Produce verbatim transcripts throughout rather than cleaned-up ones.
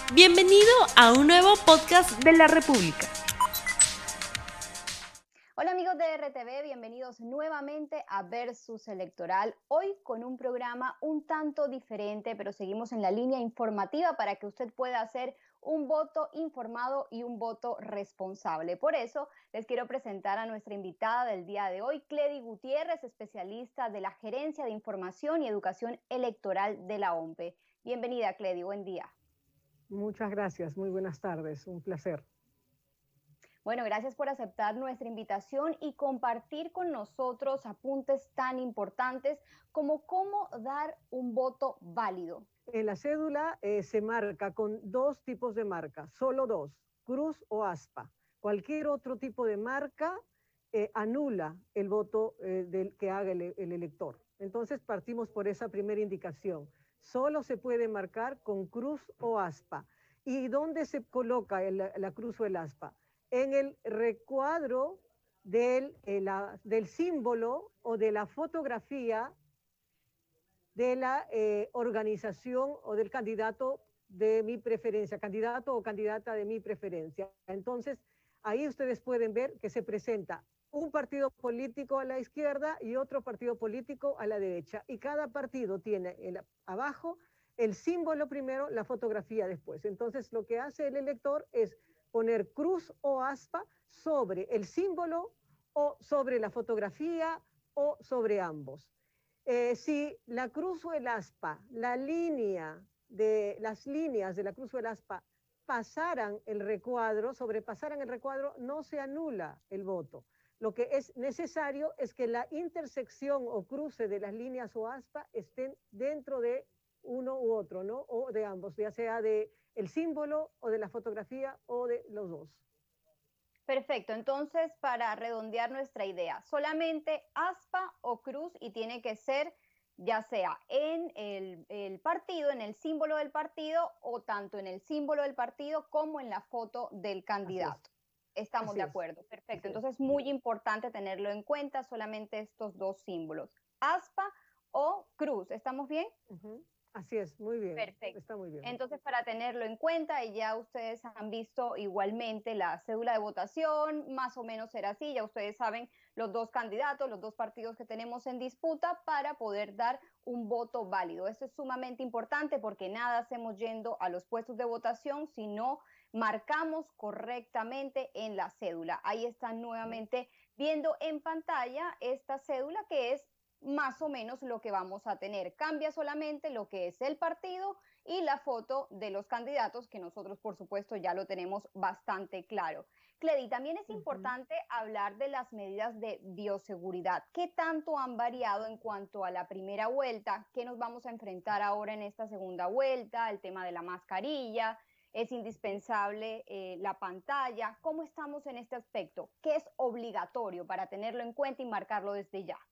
Bienvenido a un nuevo podcast de la República. Hola amigos de R T V, bienvenidos nuevamente a Versus Electoral. Hoy con un programa un tanto diferente, pero seguimos en la línea informativa para que usted pueda hacer un voto informado y un voto responsable. Por eso les quiero presentar a nuestra invitada del día de hoy, Cledy Gutiérrez, especialista de la Gerencia de Información y Educación Electoral de la O M P E. Bienvenida, Cledy, buen día. Muchas gracias, muy buenas tardes, un placer. Bueno, gracias por aceptar nuestra invitación y compartir con nosotros apuntes tan importantes como cómo dar un voto válido. En la cédula eh, se marca con dos tipos de marca, solo dos, cruz o aspa. Cualquier otro tipo de marca eh, anula el voto eh, del que haga el, el elector. Entonces partimos por esa primera indicación. Solo se puede marcar con cruz o aspa. ¿Y dónde se coloca el, la cruz o el aspa? En el recuadro del, eh, la, del símbolo o de la fotografía de la eh, organización o del candidato de mi preferencia, candidato o candidata de mi preferencia. Entonces, ahí ustedes pueden ver que se presenta un partido político a la izquierda y otro partido político a la derecha. Y cada partido tiene el, abajo el símbolo primero, la fotografía después. Entonces, lo que hace el elector es poner cruz o aspa sobre el símbolo o sobre la fotografía o sobre ambos. Eh, si la cruz o el aspa, la línea de las líneas de la cruz o el aspa pasaran el recuadro, sobrepasaran el recuadro, no se anula el voto. Lo que es necesario es que la intersección o cruce de las líneas o aspa estén dentro de uno u otro, ¿no? O de ambos, ya sea de el símbolo o de la fotografía o de los dos. Perfecto, entonces para redondear nuestra idea, solamente aspa o cruz y tiene que ser ya sea en el, el partido, en el símbolo del partido o tanto en el símbolo del partido como en la foto del candidato. Estamos Así de es. acuerdo, perfecto. Así Entonces es. muy importante tenerlo en cuenta, solamente estos dos símbolos, aspa o cruz. ¿Estamos bien? Uh-huh. Así es, muy bien. Perfecto. Está muy bien. Entonces, para tenerlo en cuenta, y ya ustedes han visto igualmente la cédula de votación, más o menos será así, ya ustedes saben los dos candidatos, los dos partidos que tenemos en disputa para poder dar un voto válido. Esto es sumamente importante porque nada hacemos yendo a los puestos de votación si no marcamos correctamente en la cédula. Ahí están nuevamente viendo en pantalla esta cédula que es más o menos lo que vamos a tener. Cambia solamente lo que es el partido y la foto de los candidatos, que nosotros, por supuesto, ya lo tenemos bastante claro. Cledy, también es importante uh-huh. hablar de las medidas de bioseguridad. ¿Qué tanto han variado en cuanto a la primera vuelta? ¿Qué nos vamos a enfrentar ahora en esta segunda vuelta? El tema de la mascarilla, es indispensable eh, la pantalla. ¿Cómo estamos en este aspecto? ¿Qué es obligatorio para tenerlo en cuenta y marcarlo desde ya?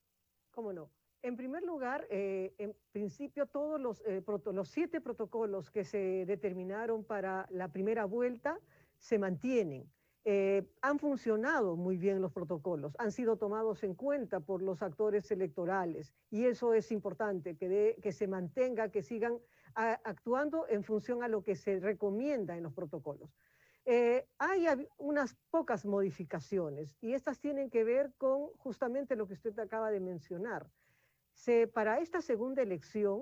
¿Cómo no? En primer lugar, eh, en principio todos los, eh, los siete protocolos que se determinaron para la primera vuelta se mantienen. Eh, han funcionado muy bien los protocolos, han sido tomados en cuenta por los actores electorales y eso es importante, que, de, que se mantenga, que sigan a, actuando en función a lo que se recomienda en los protocolos. Eh, hay unas pocas modificaciones y estas tienen que ver con justamente lo que usted acaba de mencionar. Se, para esta segunda elección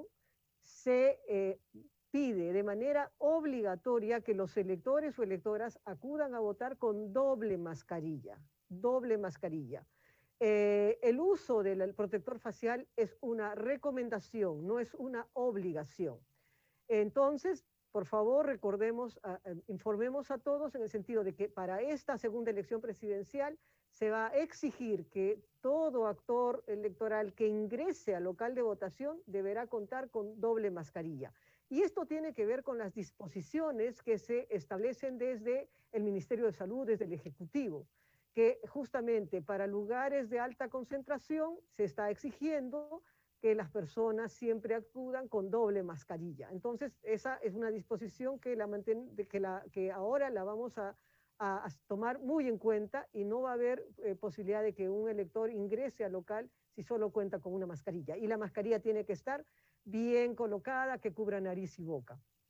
se eh, pide de manera obligatoria que los electores o electoras acudan a votar con doble mascarilla, doble mascarilla. Eh, el uso del protector facial es una recomendación, no es una obligación. Entonces, por favor, recordemos, uh, informemos a todos en el sentido de que para esta segunda elección presidencial se va a exigir que todo actor electoral que ingrese al local de votación deberá contar con doble mascarilla. Y esto tiene que ver con las disposiciones que se establecen desde el Ministerio de Salud, desde el Ejecutivo, que justamente para lugares de alta concentración se está exigiendo que las personas siempre acudan con doble mascarilla. Entonces, esa es una disposición que, la manten, que, la, que ahora la vamos a, a, a tomar muy en cuenta y no va a haber eh, posibilidad de que un elector ingrese al local si solo cuenta con una mascarilla. Y la mascarilla tiene que estar bien colocada, que cubra nariz y boca.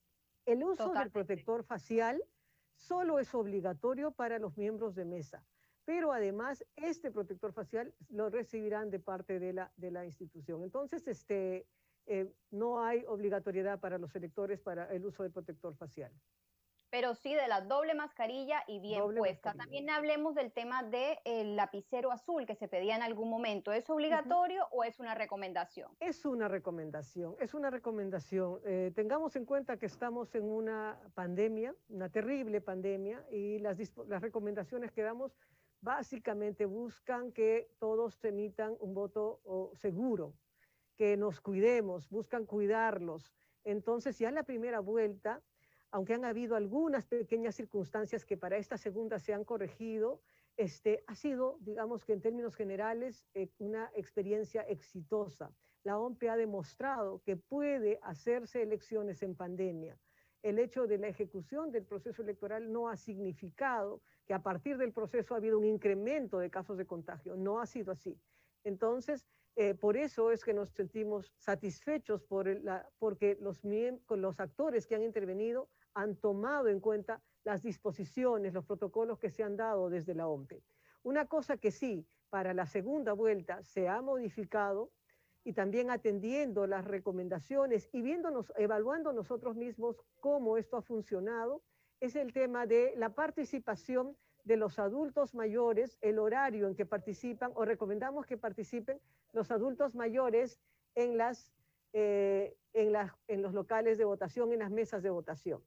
El uso Totalmente. del protector facial solo es obligatorio para los miembros de mesa, pero además este protector facial lo recibirán de parte de la, de la institución. Entonces, este, eh, no hay obligatoriedad para los electores para el uso del protector facial. Pero sí de la doble mascarilla y bien Doble puesta. mascarilla. También hablemos del tema del lapicero azul que se pedía en algún momento. ¿Es obligatorio uh-huh. o es una recomendación? Es una recomendación, es una recomendación. Eh, tengamos en cuenta que estamos en una pandemia, una terrible pandemia, y las, las recomendaciones que damos básicamente buscan que todos emitan un voto oh, seguro, que nos cuidemos, buscan cuidarlos. Entonces ya en la primera vuelta, aunque han habido algunas pequeñas circunstancias que para esta segunda se han corregido, este, ha sido, digamos que en términos generales, eh, una experiencia exitosa. La O M P E ha demostrado que puede hacerse elecciones en pandemia. El hecho de la ejecución del proceso electoral no ha significado que a partir del proceso ha habido un incremento de casos de contagio. No ha sido así. Entonces, eh, por eso es que nos sentimos satisfechos por el, la, porque los, los actores que han intervenido han tomado en cuenta las disposiciones, los protocolos que se han dado desde la O M P E. Una cosa que sí, para la segunda vuelta se ha modificado y también atendiendo las recomendaciones y viéndonos, evaluando nosotros mismos cómo esto ha funcionado, es el tema de la participación de los adultos mayores, el horario en que participan, o recomendamos que participen los adultos mayores en, las, eh, en, las, en los locales de votación, en las mesas de votación.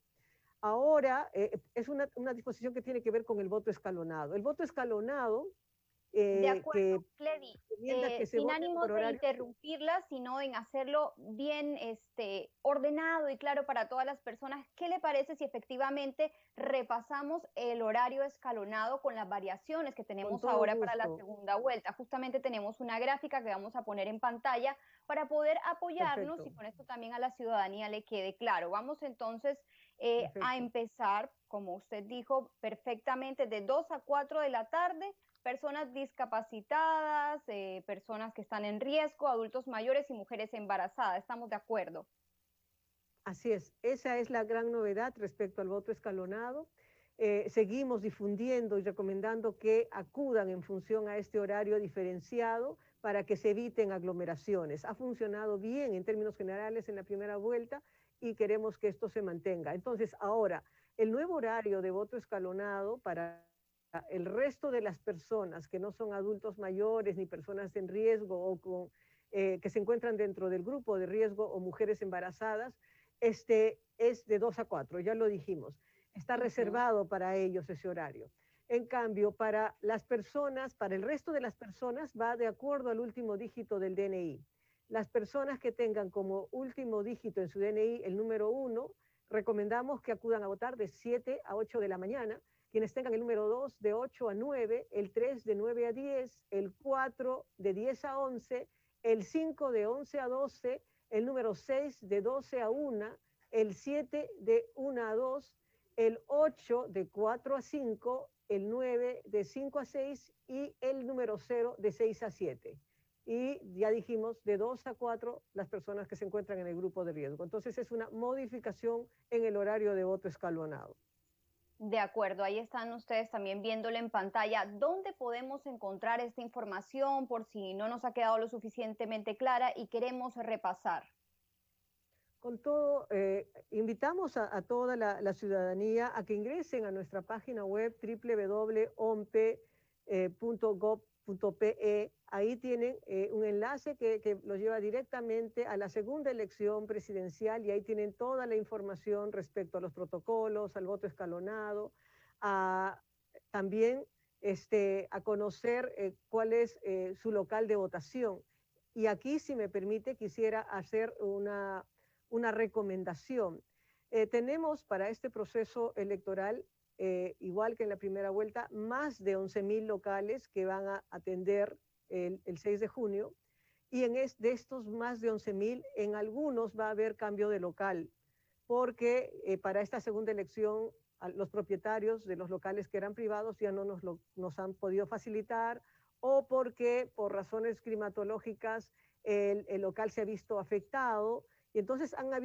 Ahora, eh, es una, una disposición que tiene que ver con el voto escalonado. El voto escalonado... Eh, de acuerdo, Cledi, eh, sin ánimos de horario. interrumpirla, sino en hacerlo bien este, ordenado y claro para todas las personas. ¿Qué le parece si efectivamente repasamos el horario escalonado con las variaciones que tenemos ahora gusto. para la segunda vuelta? Justamente tenemos una gráfica que vamos a poner en pantalla para poder apoyarnos. Perfecto. Y con esto también a la ciudadanía le quede claro. Vamos entonces eh, a empezar, como usted dijo perfectamente, de dos a cuatro de la tarde. Personas discapacitadas, eh, personas que están en riesgo, adultos mayores y mujeres embarazadas. ¿Estamos de acuerdo? Así es, esa es la gran novedad respecto al voto escalonado. Eh, seguimos difundiendo y recomendando que acudan en función a este horario diferenciado para que se eviten aglomeraciones. Ha funcionado bien en términos generales en la primera vuelta y queremos que esto se mantenga. Entonces, ahora, el nuevo horario de voto escalonado para el resto de las personas que no son adultos mayores ni personas en riesgo o con, eh, que se encuentran dentro del grupo de riesgo o mujeres embarazadas, este, es de dos a cuatro, ya lo dijimos. Está reservado para ellos ese horario. En cambio, para las personas, para el resto de las personas va de acuerdo al último dígito del D N I. Las personas que tengan como último dígito en su D N I el número uno, recomendamos que acudan a votar de siete a ocho de la mañana. Quienes tengan el número dos de ocho a nueve, el tres de nueve a diez, el cuatro de diez a once, el cinco de once a doce, el número seis de doce a una, el siete de una a dos, el ocho de cuatro a cinco, el nueve de cinco a seis y el número cero de seis a siete. Y ya dijimos, de dos a cuatro las personas que se encuentran en el grupo de riesgo. Entonces es una modificación en el horario de voto escalonado. De acuerdo, ahí están ustedes también viéndolo en pantalla. ¿Dónde podemos encontrar esta información por si no nos ha quedado lo suficientemente clara y queremos repasar? Con todo, eh, invitamos a, a toda la, la ciudadanía a que ingresen a nuestra página web doble u doble u doble u punto o m p punto gov punto p e. Ahí tienen eh, un enlace que, que los lleva directamente a la segunda elección presidencial y ahí tienen toda la información respecto a los protocolos, al voto escalonado, a, también este, a conocer eh, cuál es eh, su local de votación. Y aquí, si me permite, quisiera hacer una, una recomendación. Eh, tenemos para este proceso electoral, eh, igual que en la primera vuelta, más de once mil locales que van a atender el, el seis de junio, y en es, de estos más de once mil, en algunos va a haber cambio de local, porque eh, para esta segunda elección los propietarios de los locales que eran privados ya no nos, lo, nos han podido facilitar, o porque por razones climatológicas el, el local se ha visto afectado, y entonces han habido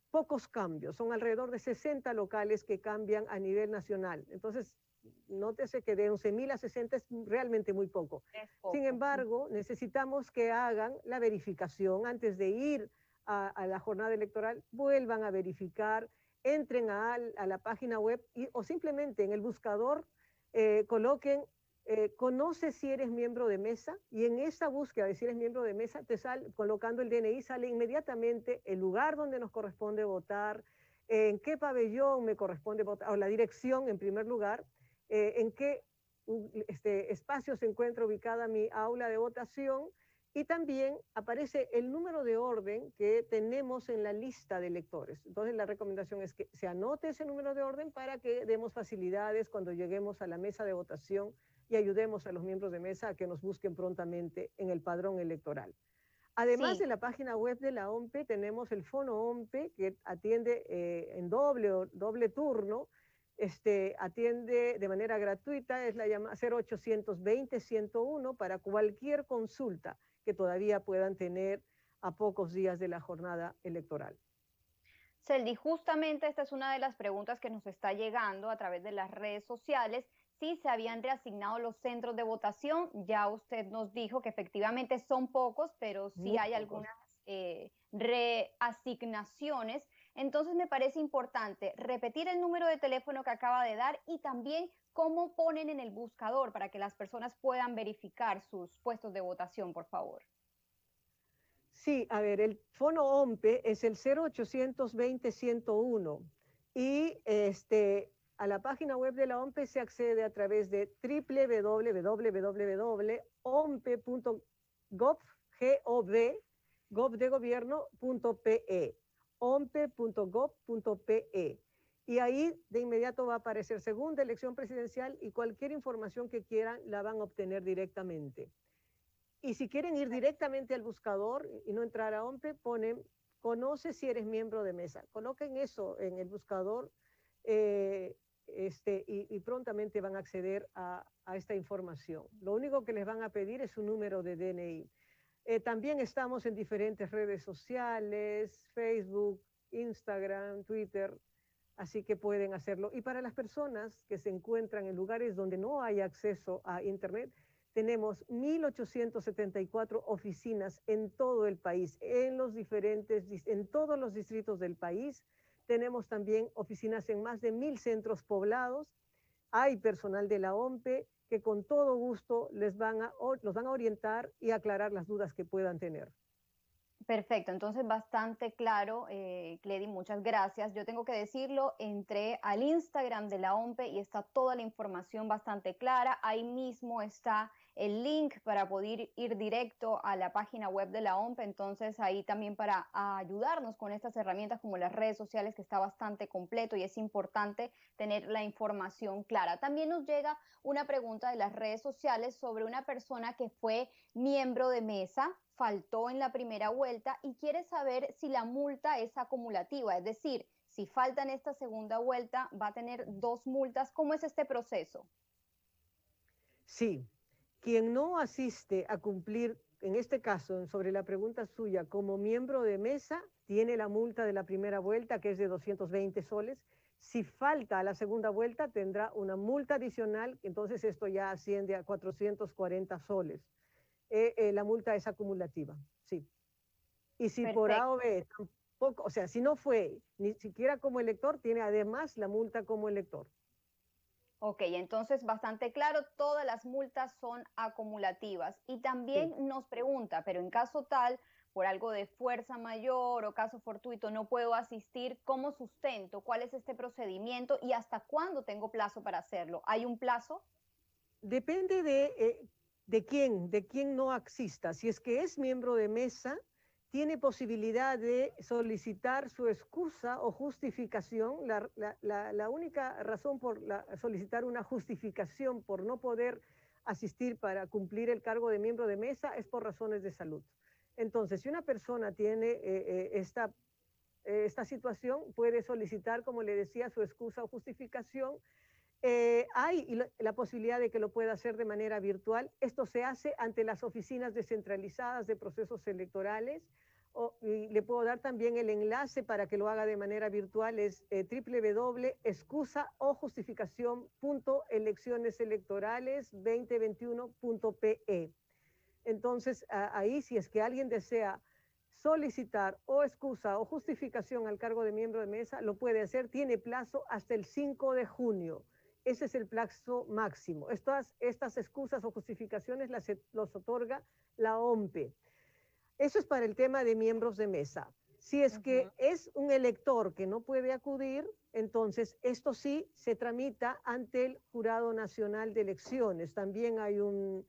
pocos cambios, son alrededor de sesenta locales que cambian a nivel nacional. Entonces, nótese que de once mil a sesenta es realmente muy poco. poco. Sin embargo, necesitamos que hagan la verificación antes de ir a, a la jornada electoral, vuelvan a verificar, entren a, a la página web y, o simplemente en el buscador eh, coloquen eh, conoce si eres miembro de mesa, y en esa búsqueda de si eres miembro de mesa, te sale, colocando el D N I, sale inmediatamente el lugar donde nos corresponde votar, eh, en qué pabellón me corresponde votar, o la dirección en primer lugar, eh, en qué este, espacio se encuentra ubicada mi aula de votación, y también aparece el número de orden que tenemos en la lista de electores. Entonces la recomendación es que se anote ese número de orden para que demos facilidades cuando lleguemos a la mesa de votación y ayudemos a los miembros de mesa a que nos busquen prontamente en el padrón electoral. Además Sí. de la página web de la O M P E, tenemos el Fono O M P E que atiende eh, en doble, doble turno, este, atiende de manera gratuita, es la llamada cero ochocientos veinte, ciento uno para cualquier consulta que todavía puedan tener a pocos días de la jornada electoral. Celdy, justamente esta es una de las preguntas que nos está llegando a través de las redes sociales. Si se habían reasignado los centros de votación, ya usted nos dijo que efectivamente son pocos, pero sí Muy hay pocos. algunas eh, reasignaciones. Entonces me parece importante repetir el número de teléfono que acaba de dar y también cómo ponen en el buscador para que las personas puedan verificar sus puestos de votación, por favor. Sí, a ver, el Fono O M P E es el cero ochocientos veinte, ciento uno y este, a la página web de la O M P E se accede a través de w w w punto o m p e punto gov de gobierno punto p e, o m p e punto gov punto p e, y ahí de inmediato va a aparecer segunda elección presidencial y cualquier información que quieran la van a obtener directamente. Y si quieren ir directamente al buscador y no entrar a O M P E, ponen, conoce si eres miembro de mesa. Coloquen eso en el buscador eh, este, y, y prontamente van a acceder a, a esta información. Lo único que les van a pedir es su número de D N I. Eh, también estamos en diferentes redes sociales, Facebook, Instagram, Twitter, así que pueden hacerlo. Y para las personas que se encuentran en lugares donde no hay acceso a Internet, tenemos mil ochocientas setenta y cuatro oficinas en todo el país, en, los diferentes, en todos los distritos del país. Tenemos también oficinas en más de mil centros poblados. Hay personal de la O M P E que con todo gusto les van a, los van a orientar y aclarar las dudas que puedan tener. Perfecto, entonces bastante claro, eh, Cledy, muchas gracias. Yo tengo que decirlo, entré al Instagram de la O M P E y está toda la información bastante clara. Ahí mismo está el link para poder ir directo a la página web de la O M P E, entonces ahí también para ayudarnos con estas herramientas como las redes sociales, que está bastante completo y es importante tener la información clara. También nos llega una pregunta de las redes sociales sobre una persona que fue miembro de mesa, faltó en la primera vuelta y quiere saber si la multa es acumulativa, es decir, si falta en esta segunda vuelta, va a tener dos multas. ¿Cómo es este proceso? Sí, quien no asiste a cumplir, en este caso, sobre la pregunta suya, como miembro de mesa, tiene la multa de la primera vuelta, que es de doscientos veinte soles. Si falta a la segunda vuelta, tendrá una multa adicional, entonces esto ya asciende a cuatrocientos cuarenta soles. Eh, eh, la multa es acumulativa, sí. Y si Perfecto. por A o B tampoco, o sea, si no fue ni siquiera como elector, tiene además la multa como elector. Ok, entonces bastante claro, todas las multas son acumulativas. Y también sí. Nos pregunta, pero en caso tal, por algo de fuerza mayor o caso fortuito, no puedo asistir, ¿cómo sustento? ¿Cuál es este procedimiento? ¿Y hasta cuándo tengo plazo para hacerlo? ¿Hay un plazo? Depende de, eh, de quién, de quién no asista. Si es que es miembro de mesa, tiene posibilidad de solicitar su excusa o justificación. La, la, la, la única razón por la, solicitar una justificación por no poder asistir para cumplir el cargo de miembro de mesa es por razones de salud. Entonces, si una persona tiene eh, eh, esta, eh, esta situación, puede solicitar, como le decía, su excusa o justificación. Eh, hay la, la posibilidad de que lo pueda hacer de manera virtual. Esto se hace ante las oficinas descentralizadas de procesos electorales O, y le puedo dar también el enlace para que lo haga de manera virtual, es eh, w w w punto excusa o justificación punto elecciones electorales dos mil veintiuno punto p e. Entonces, a, ahí si es que alguien desea solicitar o excusa o justificación al cargo de miembro de mesa, lo puede hacer, tiene plazo hasta el cinco de junio. Ese es el plazo máximo. Estas, estas excusas o justificaciones las los otorga la O M P E. Eso es para el tema de miembros de mesa. Si es que uh-huh. es un elector que no puede acudir, entonces esto sí se tramita ante el Jurado Nacional de Elecciones. También hay un,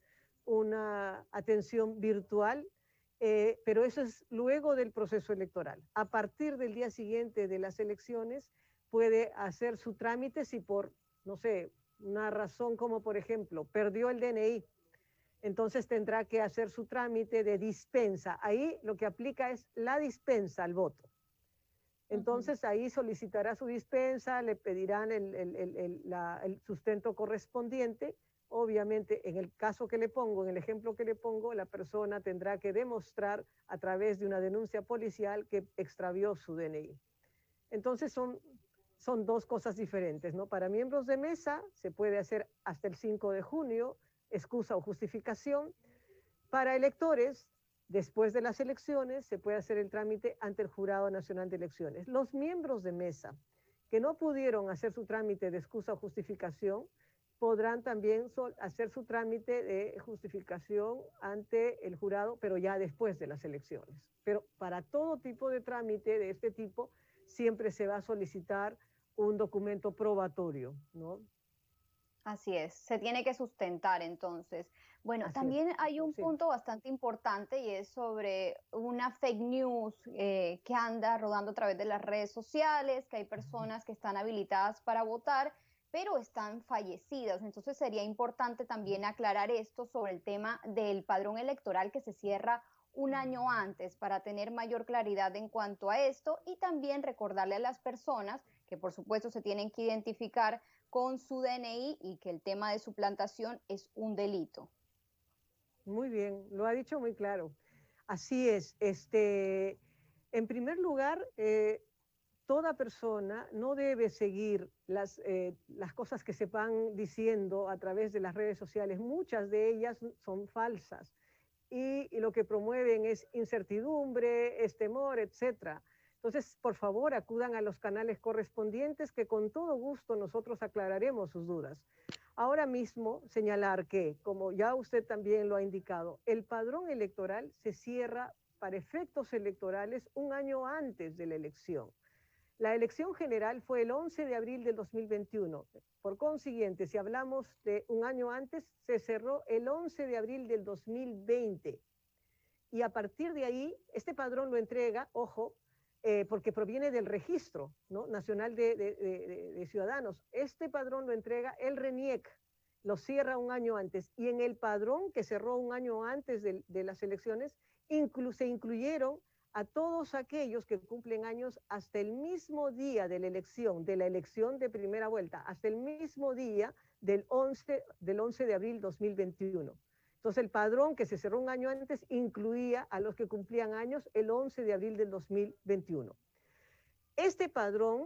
una atención virtual, eh, pero eso es luego del proceso electoral. A partir del día siguiente de las elecciones puede hacer su trámite si por, no sé, una razón como por ejemplo, perdió el D N I, entonces tendrá que hacer su trámite de dispensa. Ahí lo que aplica es la dispensa al voto. Entonces ahí solicitará su dispensa, le pedirán el, el, el, el, la, el sustento correspondiente. Obviamente, en el caso que le pongo, en el ejemplo que le pongo, la persona tendrá que demostrar a través de una denuncia policial que extravió su D N I. Entonces son, son dos cosas diferentes, ¿no? Para miembros de mesa se puede hacer hasta el cinco de junio, excusa o justificación. Para electores, después de las elecciones, se puede hacer el trámite ante el Jurado Nacional de Elecciones. Los miembros de mesa que no pudieron hacer su trámite de excusa o justificación, podrán también hacer su trámite de justificación ante el jurado, pero ya después de las elecciones. Pero para todo tipo de trámite de este tipo, siempre se va a solicitar un documento probatorio, ¿no? Así es, se tiene que sustentar entonces. Bueno, Así también es. hay un Sí. punto bastante importante y es sobre una fake news eh, que anda rodando a través de las redes sociales, que hay personas que están habilitadas para votar, pero están fallecidas. Entonces sería importante también aclarar esto sobre el tema del padrón electoral que se cierra un año antes para tener mayor claridad en cuanto a esto y también recordarle a las personas que por supuesto se tienen que identificar con su D N I y que el tema de suplantación es un delito. Muy bien, lo ha dicho muy claro. Así es. Este, en primer lugar, eh, toda persona no debe seguir las, eh, las cosas que se van diciendo a través de las redes sociales. Muchas de ellas son falsas y, y lo que promueven es incertidumbre, es temor, etcétera. Entonces, por favor, acudan a los canales correspondientes que con todo gusto nosotros aclararemos sus dudas. Ahora mismo, señalar que, como ya usted también lo ha indicado, el padrón electoral se cierra para efectos electorales un año antes de la elección. La elección general fue el once de abril del dos mil veintiuno. Por consiguiente, si hablamos de un año antes, se cerró el once de abril del dos mil veinte. Y a partir de ahí, este padrón lo entrega, ojo, Eh, porque proviene del registro, ¿no? Nacional de, de, de, de Ciudadanos. Este padrón lo entrega el RENIEC, lo cierra un año antes. Y en el padrón que cerró un año antes de, de las elecciones, inclu se incluyeron a todos aquellos que cumplen años hasta el mismo día de la elección, de la elección de primera vuelta, hasta el mismo día del once, del once de abril dos mil veintiuno. Entonces el padrón que se cerró un año antes incluía a los que cumplían años el once de abril del dos mil veintiuno. Este padrón,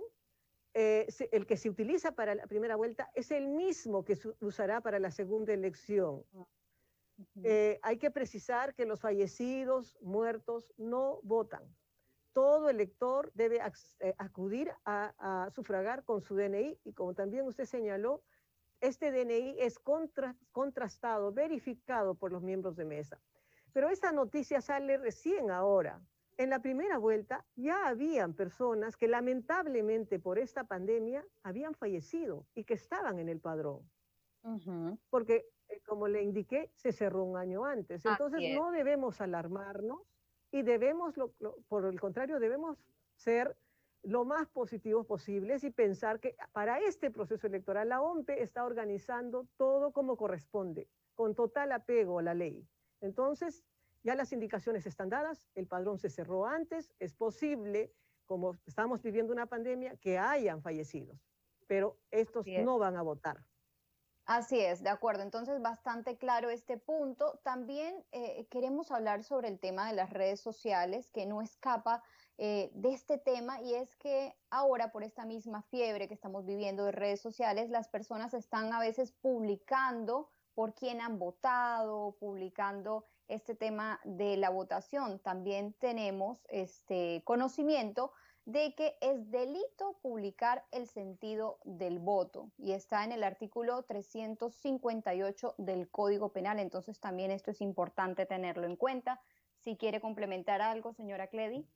eh, el que se utiliza para la primera vuelta, es el mismo que se usará para la segunda elección. Uh-huh. eh, hay que precisar que los fallecidos, muertos, no votan. Todo elector debe acudir a, a sufragar con su D N I y como también usted señaló, este D N I es contra, contrastado, verificado por los miembros de mesa. Pero esta noticia sale recién ahora. En la primera vuelta ya habían personas que lamentablemente por esta pandemia habían fallecido y que estaban en el padrón. Uh-huh. Porque, eh, como le indiqué, se cerró un año antes. Entonces no debemos alarmarnos y debemos, lo, lo, por el contrario, debemos ser lo más positivos posibles y pensar que para este proceso electoral la O M P E está organizando todo como corresponde, con total apego a la ley. Entonces, ya las indicaciones están dadas, el padrón se cerró antes, es posible, como estamos viviendo una pandemia, que hayan fallecidos, pero estos no van a votar. Así es, de acuerdo. Entonces, bastante claro este punto. También eh, queremos hablar sobre el tema de las redes sociales, que no escapa eh, de este tema, y es que ahora, por esta misma fiebre que estamos viviendo de redes sociales, las personas están a veces publicando por quién han votado, publicando este tema de la votación. También tenemos este conocimiento de que es delito publicar el sentido del voto y está en el artículo trescientos cincuenta y ocho del Código Penal. Entonces también esto es importante tenerlo en cuenta. Si quiere complementar algo, señora Cledi.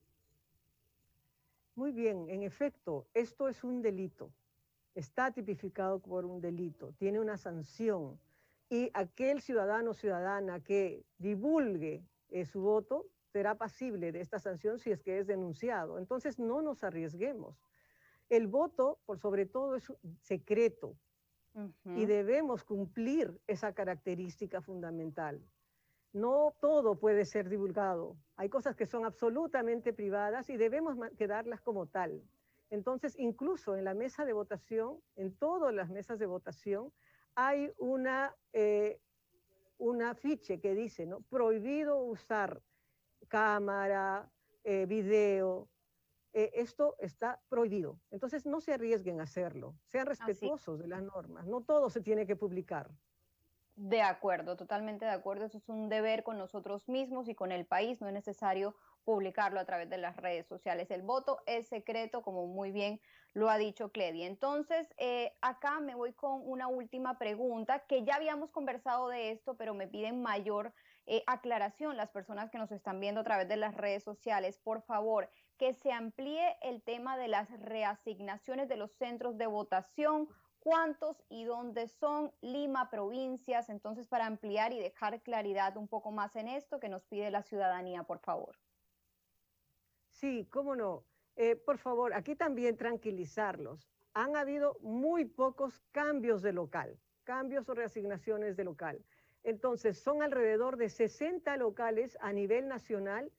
Muy bien, en efecto, esto es un delito. Está tipificado por un delito, tiene una sanción. Y aquel ciudadano o ciudadana que divulgue eh, su voto será pasible de esta sanción si es que es denunciado. Entonces no nos arriesguemos. El voto, por sobre todo, es secreto uh-huh. y debemos cumplir esa característica fundamental. No todo puede ser divulgado. Hay cosas que son absolutamente privadas y debemos quedarlas como tal. Entonces, incluso en la mesa de votación, en todas las mesas de votación, hay una, eh, un afiche que dice, ¿no? Prohibido usar cámara, eh, video, eh, esto está prohibido. Entonces no se arriesguen a hacerlo, sean respetuosos Así. de las normas, no todo se tiene que publicar. De acuerdo, totalmente de acuerdo, eso es un deber con nosotros mismos y con el país, no es necesario publicarlo a través de las redes sociales. El voto es secreto, como muy bien lo ha dicho Cledi. Entonces, eh, acá me voy con una última pregunta, que ya habíamos conversado de esto, pero me piden mayor eh, aclaración las personas que nos están viendo a través de las redes sociales. Por favor, que se amplíe el tema de las reasignaciones de los centros de votación. ¿Cuántos y dónde son? Lima, provincias. Entonces, para ampliar y dejar claridad un poco más en esto que nos pide la ciudadanía, por favor. Sí, cómo no. Eh, por favor, aquí también tranquilizarlos. Han habido muy pocos cambios de local, cambios o reasignaciones de local. Entonces, son alrededor de sesenta locales a nivel nacional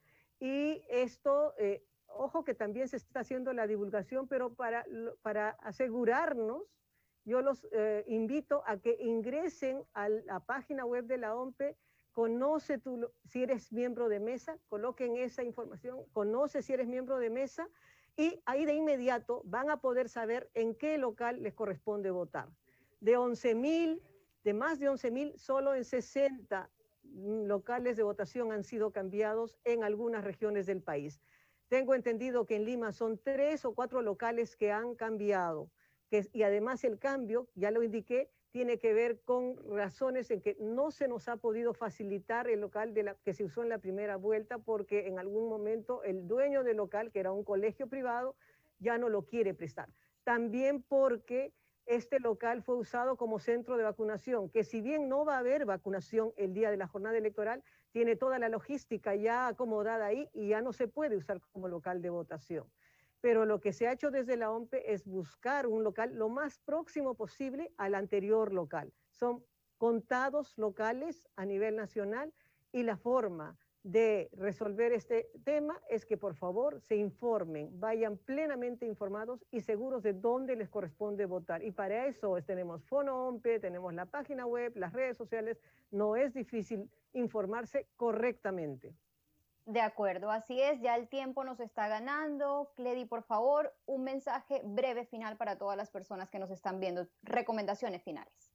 y esto, eh, ojo que también se está haciendo la divulgación, pero para, para asegurarnos, yo los eh, invito a que ingresen a la página web de la O M P E. Conoce tú, si eres miembro de mesa, coloquen esa información, conoce si eres miembro de mesa y ahí de inmediato van a poder saber en qué local les corresponde votar. De once mil, de más de once mil, solo en sesenta locales de votación han sido cambiados en algunas regiones del país. Tengo entendido que en Lima son tres o cuatro locales que han cambiado. Que, y además el cambio, ya lo indiqué, tiene que ver con razones en que no se nos ha podido facilitar el local de la, que se usó en la primera vuelta porque en algún momento el dueño del local, que era un colegio privado, ya no lo quiere prestar. También porque este local fue usado como centro de vacunación, que si bien no va a haber vacunación el día de la jornada electoral, tiene toda la logística ya acomodada ahí y ya no se puede usar como local de votación. Pero lo que se ha hecho desde la O M P E es buscar un local lo más próximo posible al anterior local. Son contados locales a nivel nacional y la forma de resolver este tema es que por favor se informen, vayan plenamente informados y seguros de dónde les corresponde votar. Y para eso tenemos Fono O M P E, tenemos la página web, las redes sociales, no es difícil informarse correctamente. De acuerdo, así es, ya el tiempo nos está ganando. Cledi, por favor, un mensaje breve final para todas las personas que nos están viendo. Recomendaciones finales.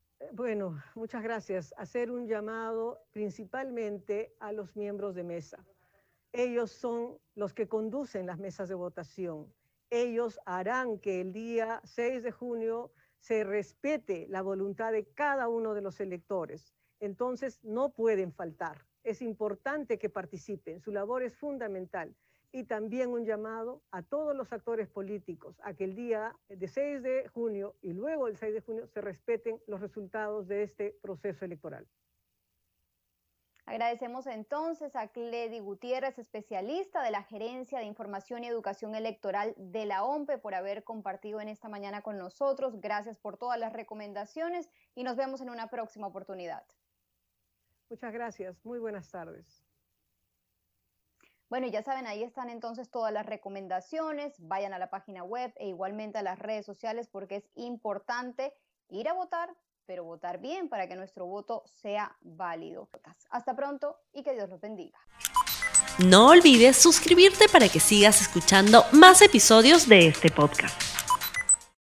Bueno, muchas gracias. Hacer un llamado principalmente a los miembros de mesa. Ellos son los que conducen las mesas de votación. Ellos harán que el día seis de junio se respete la voluntad de cada uno de los electores. Entonces, no pueden faltar. Es importante que participen, su labor es fundamental. Y también un llamado a todos los actores políticos a que el día de seis de junio y luego el seis de junio se respeten los resultados de este proceso electoral. Agradecemos entonces a Cledi Gutiérrez, especialista de la Gerencia de Información y Educación Electoral de la O M P E, por haber compartido en esta mañana con nosotros. Gracias por todas las recomendaciones y nos vemos en una próxima oportunidad. Muchas gracias. Muy buenas tardes. Bueno, ya saben, ahí están entonces todas las recomendaciones. Vayan a la página web e igualmente a las redes sociales porque es importante ir a votar, pero votar bien para que nuestro voto sea válido. Hasta pronto y que Dios los bendiga. No olvides suscribirte para que sigas escuchando más episodios de este podcast.